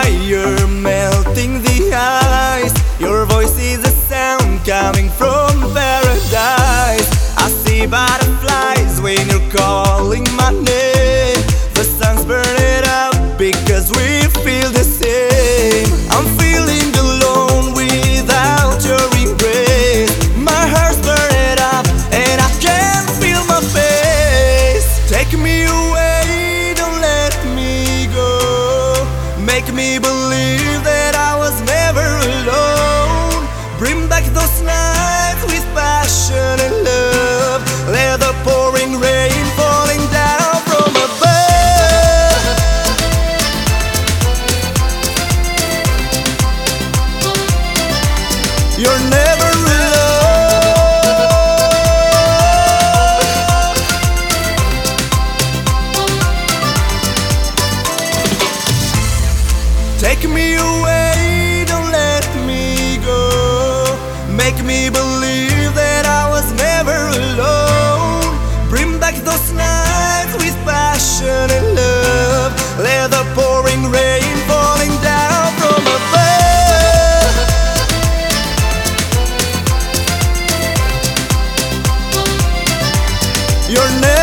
fire melting the ice. Your voice is a sound coming from paradise. I see butterflies when you're calling my name. The sun's burning up because we feel the same. I'm feeling alone without your embrace. My heart's burning up and I can't feel my face. Take me away, don't let me go. Make me believe that I was never alone. Bring back those nights with passion and love. Let the pouring rain falling down from above. You're never alone. Take me away, don't let me go. Make me believe that I was never alone. Bring back those nights with passion and love. Let the pouring rain falling down from above. You're never